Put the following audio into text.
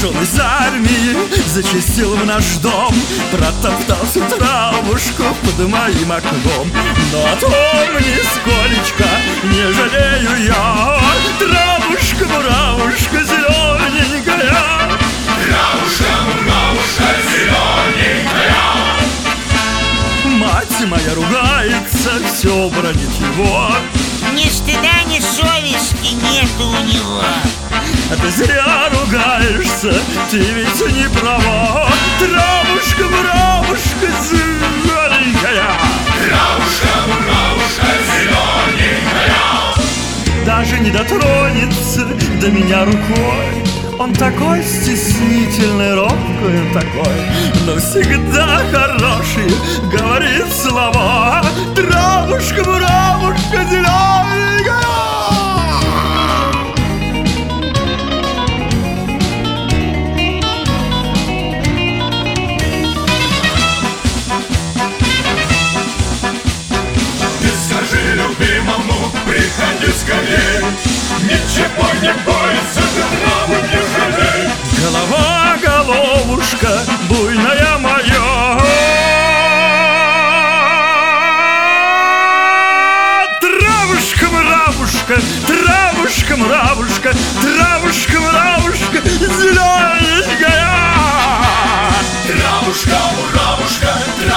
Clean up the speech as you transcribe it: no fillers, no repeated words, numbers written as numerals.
Пришел из армии, зачастил в наш дом, протоптался травушку под моим окном. Но о том нисколечко не жалею я. Травушка, муравушка зелененькая, травушка, муравушка зелененькая. Мать моя ругается, все бронит его. Ни стыда, ни совести нету у него. А ты зря ругаешься, ты ведь не права. Травушка, муравушка зелененькая, травушка, муравушка зелененькая. даже не дотронется до меня рукой. Он такой стеснительный, робкий он такой, но всегда хороший, говорит слова. Травушка, муравушка зелененькая. Скажи любимому, приходи скорей, ничего не бойся, ты траву не жалей. Голова, головушка, буйная моя, травушка, муравушка, травушка, муравушка, травушка, муравушка зелененькая. Травушка, муравушка,